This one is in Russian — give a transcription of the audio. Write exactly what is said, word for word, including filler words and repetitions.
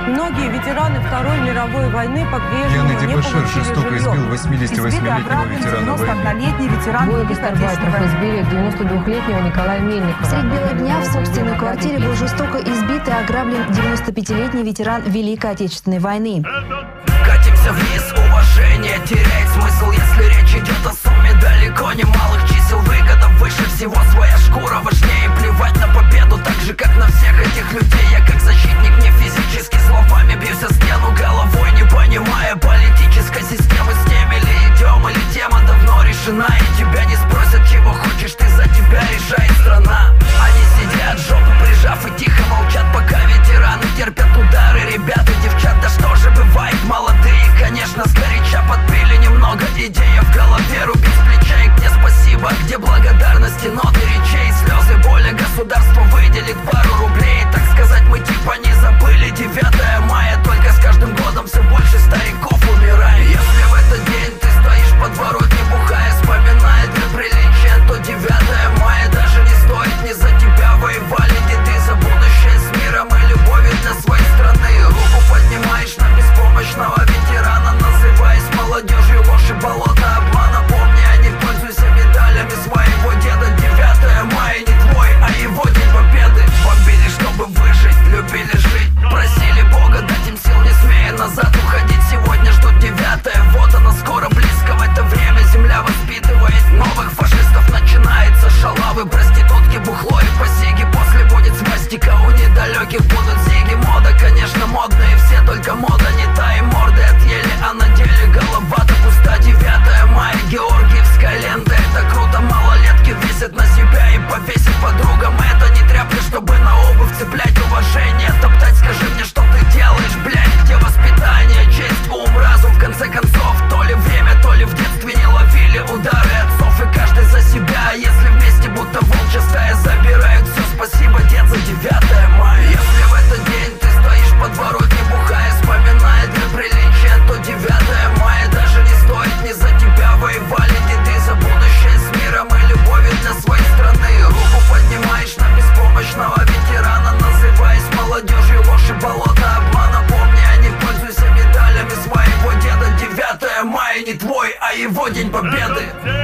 Многие ветераны Второй мировой войны по-прежнему не получили жестоко избил восьмидесятивосьмилетнего ветерана войны. ветеран Двое гастарбайтеров избили девяносто двухлетнего Николая Мельникова. Средь бела дня в собственной квартире был жестоко избит и ограблен девяностопятилетний ветеран Великой Отечественной войны. Катимся вниз, уважение теряет смысл, если речь идет о сумме далеко не малых чисел. Выгода выше всего, своя шкура важнее. Плевать на победу, так же как на всех этих людей. Я как защитник не физически словами бьюсь о стену головой, не понимая политической системы. С теми ли идем, или тема давно решена, и тебя не спросят, чего хочешь, ты за тебя решает страна. Они сидят, жопу прижав, и тихо молчат, пока ветераны терпят удары. Ребята, девчат, да что же бывает, молодые, конечно, сгоряча подбили немного идея в голове. Рубить с плеча, и где спасибо, где благодарности, ноты речей, слезы, боли. Государство выделит пару рублей, так сказать, мы типа не забыли. Девятое мая, только с каждым годом все больше стариков умирает. Если в этот день ты стоишь под ворот, не бухая, вспоминая для приличия, то девятое мая даже не стоит. Не за тебя воевали деды, за будущее с миром и любовью для своей страны. Руку поднимаешь на беспомощного ветерана, называясь молодежью, ложь и болото обмана. Помни, а не пользуйся медалями своего деда. Девятое мая не твой, а его день победы. Бомбили, чтобы выжить, любили жить, просили Бога дать им сил, не смея назад уходить. Сегодня ждут девятое, вот оно скоро близко. В это время земля воспитывает новых фашистов. Начинается шалавы, проститутки, бухло и посиги. После будет свастика, у недалеких будут зиги. Мода, конечно, модные все, только мода не та, и морды отъели, а на деле голова-то пуста. Девятое мая, георгиевская лента, это круто. Малолетки висят на себя и повесить подругам. Это не тряпка, чтобы на обувь цеплять уважение. Топтать, скажи мне, что ты делаешь, блядь, где воспитание, честь, ум, разум, в конце концов. То ли время, то ли в детстве не ловили удары отцов, и каждый за себя. Если вместе, будто волчья стая, забирают все. Спасибо, дед, за девятое мая. Если в этот день ты стоишь под ворот, не бухая, вспоминая для приличия, то девятое мая даже не стоит. Не за тебя воевали деды, за будущее с миром и любовью для своей страны. Руку поднимаешь на беспомощного ветерана, называясь молодежью, ложь и болото обмана. Помни, а не пользуйся медалями своего деда. Девятое мая не твой, а его день победы.